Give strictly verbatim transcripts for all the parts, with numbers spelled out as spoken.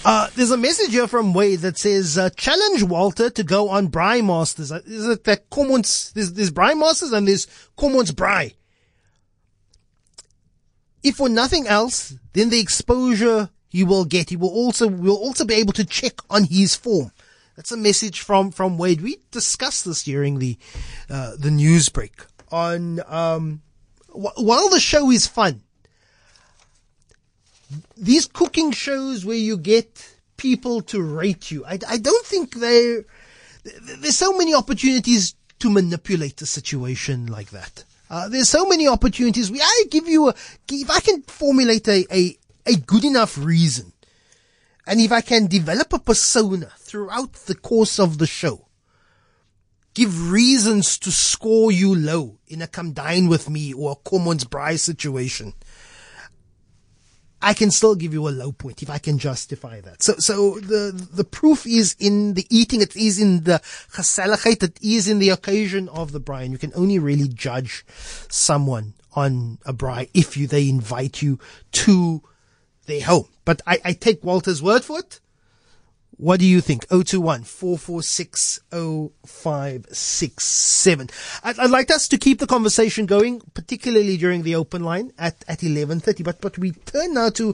Uh, there's a message here from Wade that says, uh, challenge Walter to go on Braai Masters. Uh, Is it that Commons, there's, there's Braai Masters and there's Commons Braai. If for nothing else, then the exposure he will get, he will also, will also be able to check on his form. That's a message from, from Wade. We discussed this during the, uh, the news break on, um, wh- while the show is fun, these cooking shows where you get people to rate you, I, I don't think they there's so many opportunities to manipulate a situation like that. Uh, there's so many opportunities. We, I give you a, if I can formulate a, a, a good enough reason, and if I can develop a persona throughout the course of the show, give reasons to score you low in a come dine with me or a Commons Braai situation, I can still give you a low point if I can justify that. So, so the, the proof is in the eating. It is in the geselligheid. It is in the occasion of the braai. And you can only really judge someone on a braai if you, they invite you to their home. But I, I take Walter's word for it. What do you think? oh two one, four four six, oh five six seven. I'd, I'd like us to keep the conversation going, particularly during the open line at, at eleven thirty. But, but we turn now to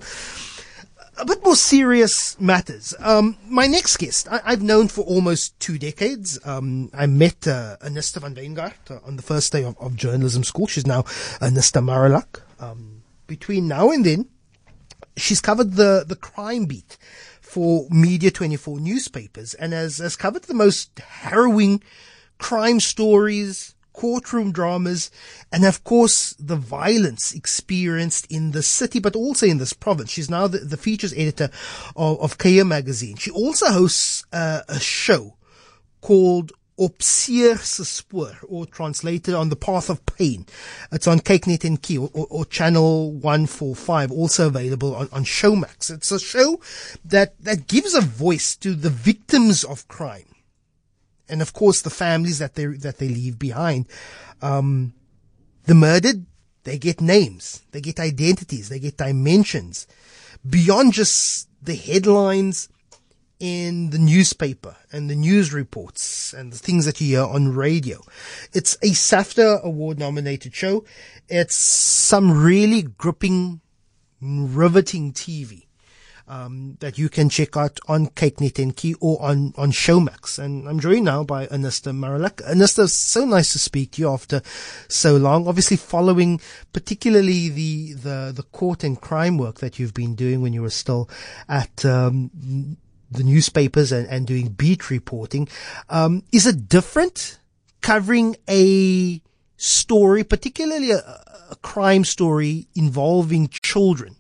a bit more serious matters. Um, my next guest, I, I've known for almost two decades. Um, I met, uh, Anista van Weingart uh, on the first day of, of journalism school. She's now Anista Maralak. Um, between now and then, she's covered the, the crime beat for Media twenty-four newspapers and has, has covered the most harrowing crime stories, courtroom dramas, and of course the violence experienced in the city, but also in this province. She's now the, the features editor of, of Kaya magazine. She also hosts uh, a show called Op Seer se Spoor, or translated On the Path of Pain. It's on Kyknet en Kie, or, or, or Channel one forty-five, also available on, on Showmax. It's a show that, that gives a voice to the victims of crime. And of course the families that they, that they leave behind. Um, the murdered, they get names, they get identities, they get dimensions beyond just the headlines in the newspaper and the news reports and the things that you hear on radio. It's a SAFTA award nominated show. It's some really gripping, riveting T V, um, that you can check out on Kyknet en Kie or on, on Showmax. And I'm joined now by Anista Maralak. Anista, so nice to speak to you after so long. Obviously following particularly the, the, the court and crime work that you've been doing when you were still at, um, the newspapers and, and doing beat reporting. Um, is it different covering a story, particularly a, a crime story involving children,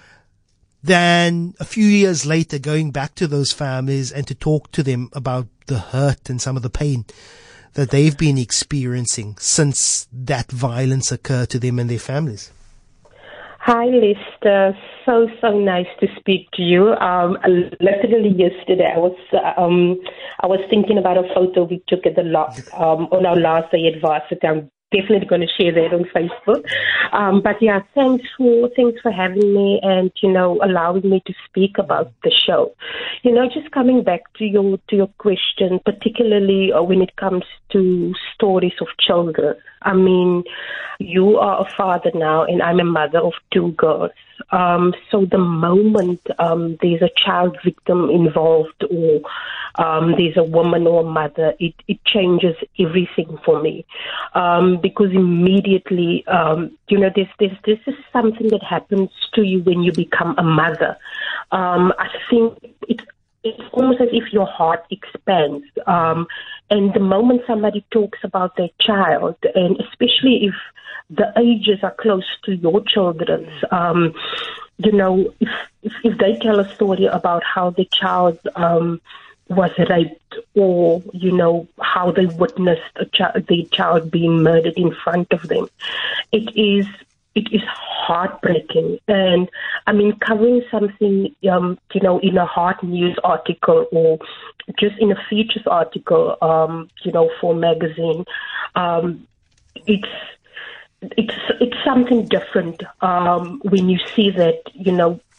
than a few years later going back to those families and to talk to them about the hurt and some of the pain that they've been experiencing since that violence occurred to them and their families? Hi, Lester. So, so nice to speak to you. Um, literally yesterday, I was um, I was thinking about a photo we took at the last, um, on our last day at Varsity. I'm definitely going to share that on Facebook. Um, but yeah, thanks for thanks for having me and, you know, allowing me to speak about the show. You know, just coming back to your to your question, particularly uh, when it comes to stories of children. I mean, you are a father now, and I'm a mother of two girls. Um, so the moment um, there's a child victim involved, or um, there's a woman or a mother, it, it changes everything for me. Um, because immediately, um, you know, this, this, this is something that happens to you when you become a mother. Um, I think it's, it's almost as if your heart expands. Um, and the moment somebody talks about their child, and especially if the ages are close to your children's, um, you know, if, if, if they tell a story about how the child um, was raped, or, you know, how they witnessed a ch- the child being murdered in front of them, it is it is heartbreaking. And I mean, covering something, um, you know, in a hard news article or just in a features article, um, you know, for a magazine, um, it's it's it's something different um, when you see that, you know,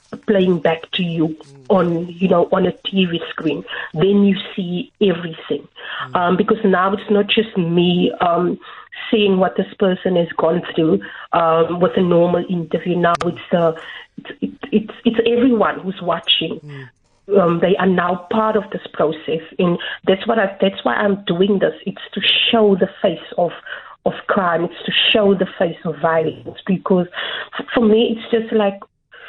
playing back to you on, you know, on a T V screen, then you see everything. Mm. Um, because now it's not just me um, seeing what this person has gone through um, with a normal interview. Now it's uh, it's, it's it's everyone who's watching. Mm. Um, they are now part of this process, and that's what I, that's why I'm doing this. It's to show the face of of crime. It's to show the face of violence. Because for me, it's just like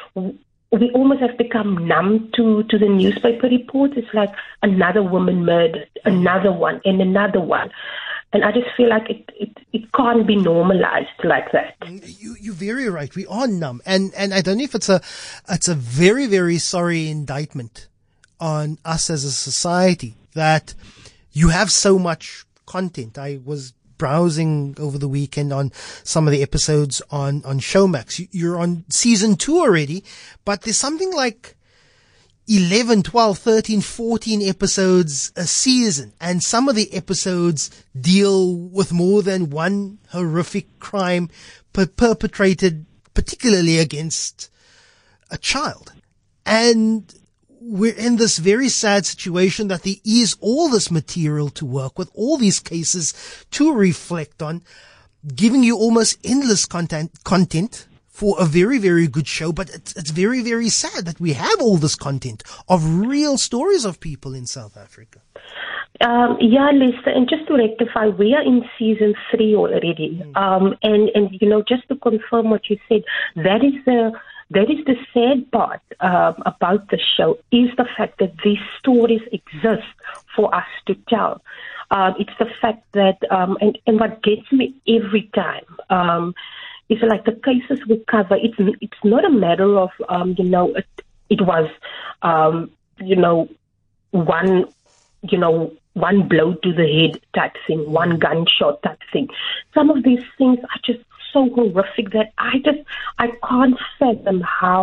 we almost have become numb to, to the newspaper reports. It's like another woman murdered, another one, and another one. And I just feel like it, it, it can't be normalized like that. You, you're very right. We are numb. And, and I don't know if it's a, it's a very, very sorry indictment on us as a society that you have so much content. I was browsing over the weekend on some of the episodes on, on Showmax. You're on season two already, but there's something like eleven, twelve, thirteen, fourteen episodes a season. And some of the episodes deal with more than one horrific crime per- perpetrated particularly against a child. And we're in this very sad situation that there is all this material to work with, all these cases to reflect on, giving you almost endless content, content for a very, very good show. But it's, it's very, very sad that we have all this content of real stories of people in South Africa. Um, yeah, Lisa, and just to rectify, we are in season three already. Mm. Um, and, and, you know, just to confirm what you said, that is the That is the sad part um, about the show, is the fact that these stories exist for us to tell. Um, it's the fact that, um, and, and what gets me every time um, is like the cases we cover, it's it's not a matter of, um, you know, it, it was, um, you know, one, you know, one blow to the head type thing, one gunshot type thing. Some of these things are just so horrific that I just, I can't fathom how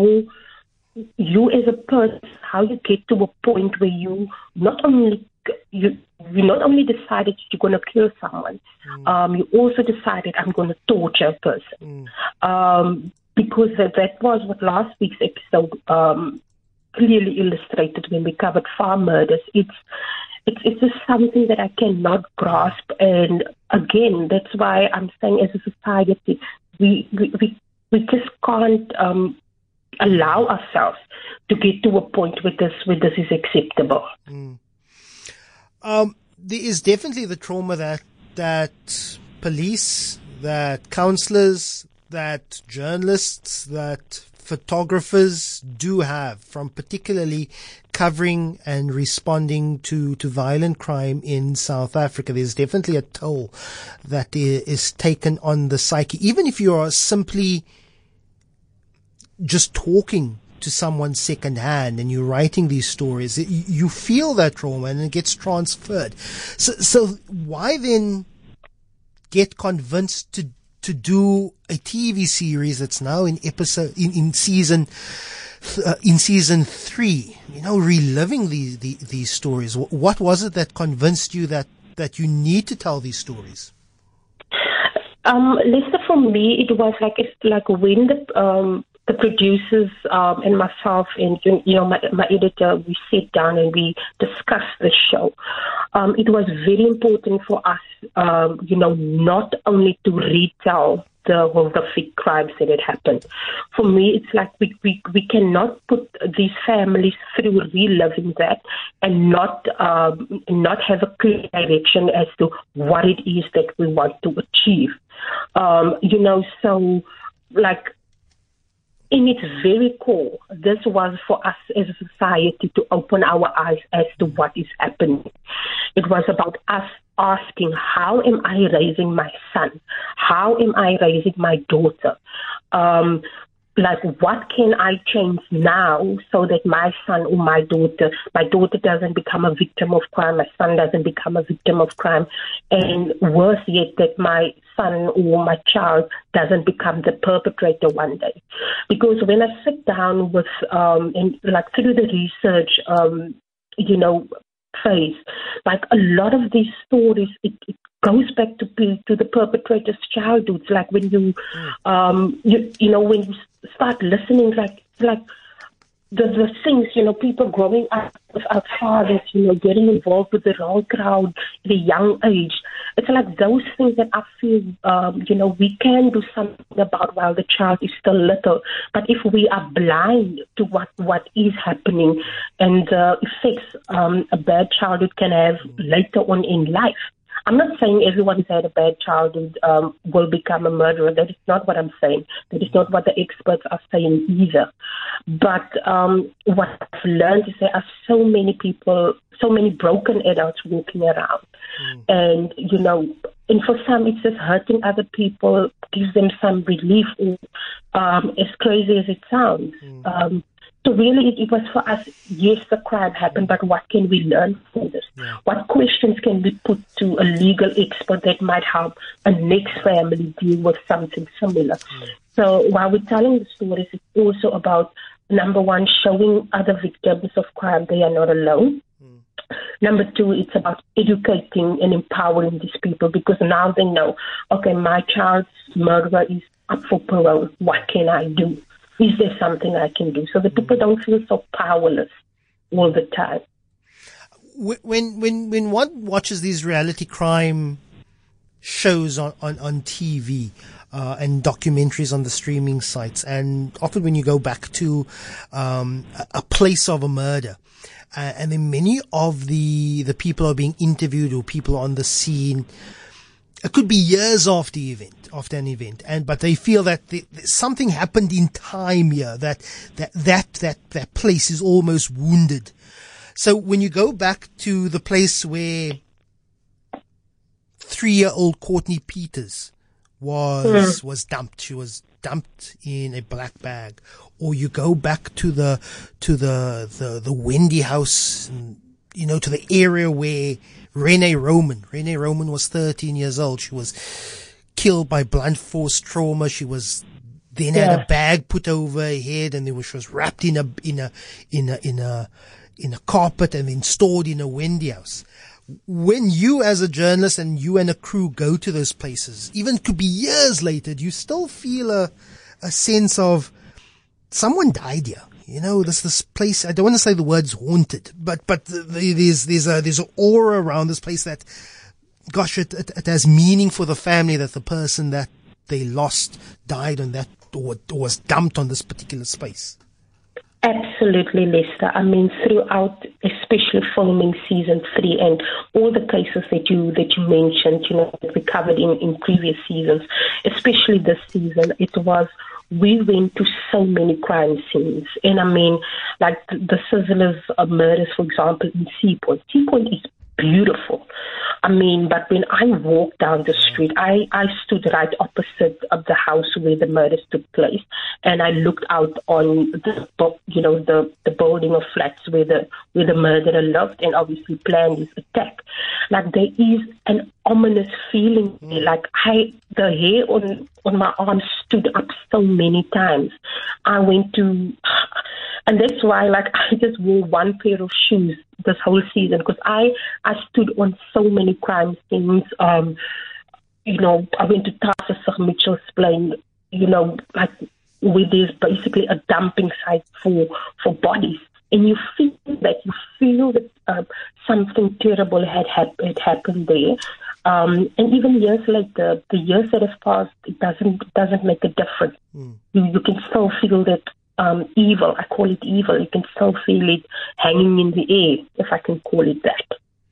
you as a person, how you get to a point where you not only, you, you not only decided you're going to kill someone, mm. um, you also decided I'm going to torture a person. Mm. Um, because that, that was what last week's episode um, clearly illustrated when we covered farm murders. It's, It's, it's just something that I cannot grasp. And again, that's why I'm saying as a society, we we, we, we just can't um, allow ourselves to get to a point where this, where this is acceptable. Mm. Um, there is definitely the trauma that, that police, that counselors, that journalists, that photographers do have from particularly covering and responding to, to violent crime in South Africa. There's definitely a toll that is taken on the psyche. Even if you are simply just talking to someone secondhand and you're writing these stories, you feel that trauma and it gets transferred. So, so why then get convinced to to do a T V series that's now in episode in, in season uh, in season three, you know, reliving these the, these stories? What was it that convinced you that that you need to tell these stories? Um, Lisa, for me, it was like it's like when the um, the producers um, and myself and you know my, my editor, we sit down and we discuss the show. Um, it was very important for us, um, you know, not only to retell the horrific crimes that had happened. For me, it's like we, we, we cannot put these families through reliving that and not um, not have a clear direction as to what it is that we want to achieve. Um, you know, so like in its very core, this was for us as a society to open our eyes as to what is happening. It was about us asking, how am I raising my son? How am I raising my daughter? Um, like, what can I change now so that my son or my daughter, my daughter doesn't become a victim of crime, my son doesn't become a victim of crime, and worse yet, that my son or my child doesn't become the perpetrator one day. Because when I sit down with, um, and like through the research, um, you know, phase, like a lot of these stories, it, it goes back to to the perpetrator's childhood. Like when you, um, you, you know, when you start listening, like like the, the things, you know, people growing up without fathers, you know, getting involved with the wrong crowd at a young age. It's like those things that I feel, um, you know, we can do something about while the child is still little. But if we are blind to what, what is happening and the effects um, a bad childhood can have later on in life. I'm not saying everyone who's had a bad childhood um, will become a murderer. That is not what I'm saying. That is not what the experts are saying either. But um, what I've learned is there are so many people, so many broken adults walking around. Mm. And, you know, and for some it's just hurting other people, gives them some relief, um, as crazy as it sounds. Mm. Um, So really, it, it was for us, yes, the crime happened, but what can we learn from this? Yeah. What questions can we put to a legal expert that might help a next family deal with something similar? Mm. So while we're telling the stories, it's also about, number one, showing other victims of crime they are not alone. Mm. Number two, it's about educating and empowering these people because now they know, okay, my child's murderer is up for parole. What can I do? Is there something I can do so that people don't feel so powerless all the time? When when when one watches these reality crime shows on, on, on T V uh, and documentaries on the streaming sites, and often when you go back to um, a, a place of a murder, uh, and then many of the the people are being interviewed or people on the scene, it could be years after the event. After an event, and but they feel that the, something happened in time here, that that that that that place is almost wounded. So when you go back to the place where three-year-old Courtney Peters was mm. was dumped, she was dumped in a black bag, or you go back to the to the the, the Wendy house, and, you know, to the area where Renee Roman, Renee Roman was thirteen years old. She was killed by blunt force trauma. She was then yeah. had a bag put over her head, and then she was wrapped in a in a in a in a in a carpet and then stored in a Wendy house. When you, as a journalist, and you and a crew go to those places, even it could be years later, do you still feel a a sense of someone died here? You know, this this place. I don't want to say the words haunted, but but the, the, there's there's a there's an aura around this place that, gosh, it, it, it has meaning for the family that the person that they lost died on that or, or was dumped on this particular space. Absolutely, Lester. I mean, throughout, especially filming season three and all the cases that you that you mentioned, you know, that we covered in, in previous seasons, especially this season, it was, we went to so many crime scenes. And I mean, like the, the Sizzlers of murders, for example, in Sea Point. Sea Point is beautiful. I mean, but when I walked down the street, I, I stood right opposite of the house where the murders took place, and I looked out on the, you know, the, the building of flats where the where the murderer lived and obviously planned his attack. Like there is an ominous feeling, mm. like I the hair on on my arm stood up so many times. I went to. And that's why, like, I just wore one pair of shoes this whole season because I, I stood on so many crime scenes. Um, you know, I went to Tarsus Mitchell's Plain, you know, like, where there's basically a dumping site for, for bodies. And you feel that, you feel that uh, something terrible had, hap- had happened there. Um, and even years later, the years that have passed, it doesn't, it doesn't make a difference. Mm. You, you can still feel that. Um, evil, I call it evil. You can still feel it hanging in the air, if I can call it that.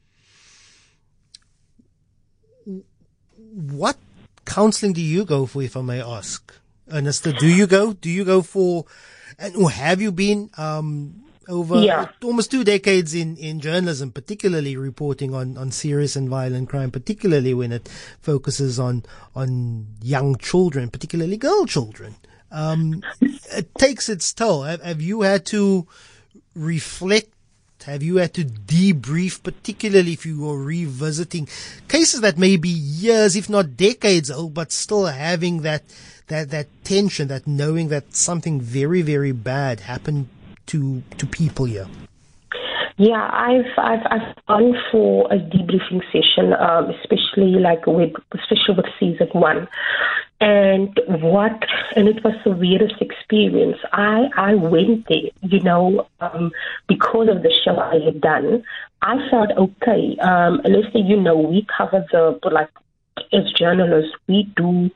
What counseling do you go for, if I may ask? Ernesta, do you go? Do you go for, and or have you been um, over yeah. almost two decades in, in journalism, particularly reporting on, on serious and violent crime, particularly when it focuses on, on young children, particularly girl children? Um, it takes its toll. Have, have you had to reflect? Have you had to debrief, particularly if you were revisiting cases that may be years, if not decades old, but still having that, that, that tension, that knowing that something very, very bad happened to, to people here? Yeah, I've I've I've gone for a debriefing session, um, especially like with especially with season one, And what, and it was the weirdest experience. I, I went there, you know, um, because of the show I had done. I felt okay. Um, Lester, you know, we cover the, like, as journalists, we do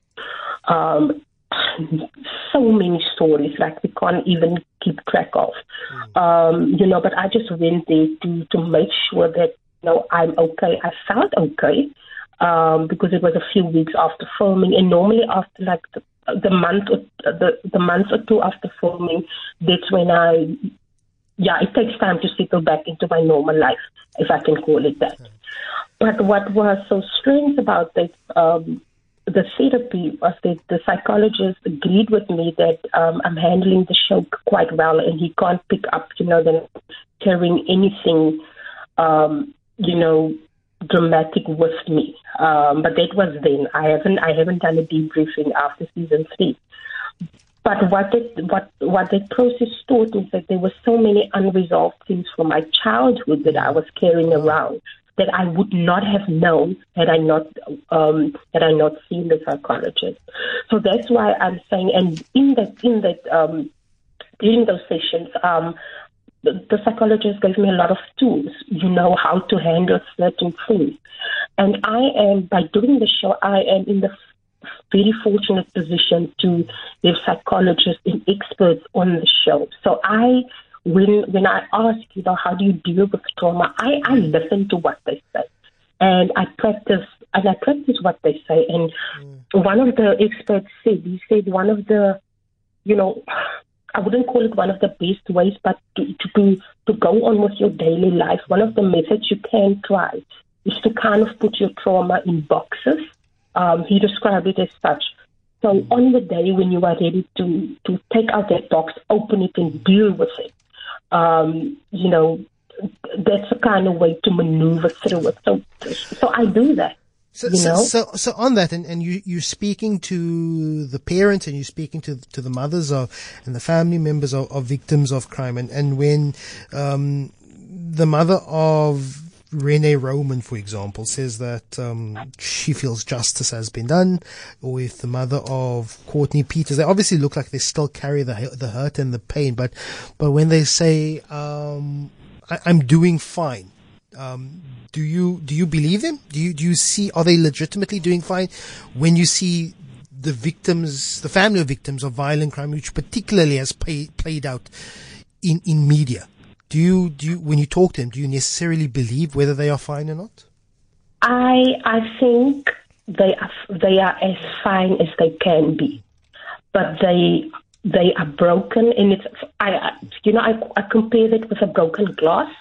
um, so many stories, like we can't even keep track of. Mm. Um, you know, but I just went there to, to make sure that, you know, I'm okay. I felt okay. Um, because it was a few weeks after filming, and normally after like the, the month or the the month or two after filming, that's when I, yeah, it takes time to settle back into my normal life, if I can call it that. Okay. But what was so strange about this, um, the therapy was that the psychologist agreed with me that um, I'm handling the show quite well, and he can't pick up, you know, the carrying anything, um, you know, dramatic with me. Um, but that was then. I haven't I haven't done a debriefing after season three. But what it, what what that process taught is that there were so many unresolved things from my childhood that I was carrying around that I would not have known had I not um, had I not seen the psychologist. So that's why I'm saying, and in that in that um, during those sessions, um, The, the psychologist gave me a lot of tools, you know, how to handle certain things. And I am, by doing the show, I am in the very fortunate position to have psychologists and experts on the show. So I, when when I ask, you know, how do you deal with trauma, I, I listen to what they say. And I practice, and I practice what they say. And mm. one of the experts said, he said one of the, you know, I wouldn't call it one of the best ways, but to, to, to go on with your daily life, one of the methods you can try is to kind of put your trauma in boxes. Um, he described it as such. So on the day when you are ready to, to take out that box, open it and deal with it, um, you know, that's a kind of way to maneuver through it. So, so I do that. So, you know? so, so, so on that, and, and you, you're speaking to the parents and you're speaking to, to the mothers of, and the family members of, of victims of crime. And, and when, um, the mother of Renee Roman, for example, says that, um, she feels justice has been done, or if the mother of Courtney Peters, they obviously look like they still carry the, the hurt and the pain, but, but when they say, um, I, I'm doing fine, um, Do you do you believe them? Do you do you see, are they legitimately doing fine when you see the victims, the family of victims of violent crime, which particularly has pay, played out in, in media? Do you do you, when you talk to them, do you necessarily believe whether they are fine or not? I I think they are they are as fine as they can be, but they they are broken, and it's I you know I I compare it with a broken glass.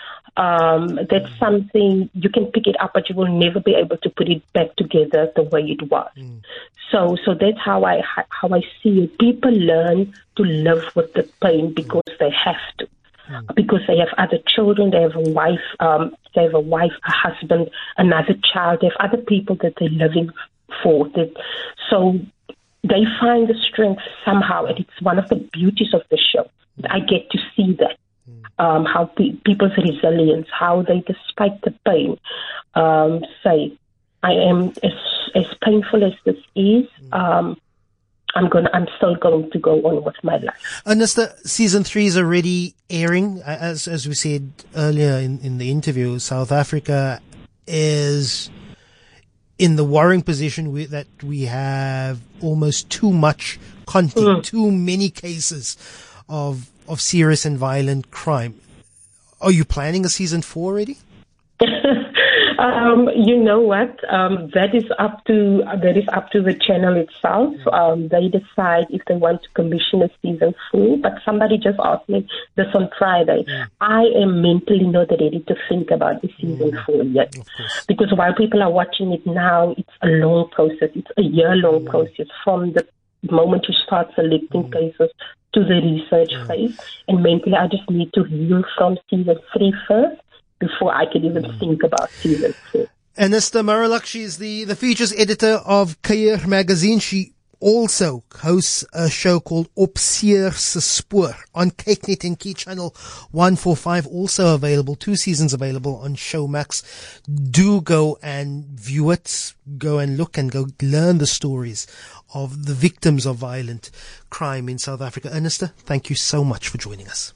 Um, that's something you can pick it up, but you will never be able to put it back together the way it was. Mm. So, so that's how I how I see it. People learn to live with the pain because mm. they have to, mm. because they have other children, they have a wife, um, they have a wife, a husband, another child. They have other people that they're living for. That, so they find the strength somehow, and it's one of the beauties of the show. Mm. I get to see that. Um, how pe- people's resilience, how they, despite the pain, um, say, I am as as painful as this is. Um, I'm going. I'm still going to go on with my life. Anista, season three is already airing, as as we said earlier in, in the interview. South Africa is in the worrying position we, that we have almost too much content, mm. too many cases of. of serious and violent crime. Are you planning a season four already? um, you know what? Um, that is up to that is up to the channel itself. Um, they decide if they want to commission a season four. But somebody just asked me this on Friday. Mm. I am mentally not ready to think about the season mm. four yet, because while people are watching it now, it's a long process. It's a year-long mm. process from the moment you start selecting mm. cases to the research yeah. phase. And mentally, I just need to heal from season three first before I can even mm. think about season four. Anista Mariluck, she is the, the features editor of Career magazine. She also hosts a show called Opseer se Spoor on Kyknet and Key Channel one forty-five, also available, two seasons available on Showmax. Do go and view it, go and look and go learn the stories of the victims of violent crime in South Africa. Ernesta, thank you so much for joining us.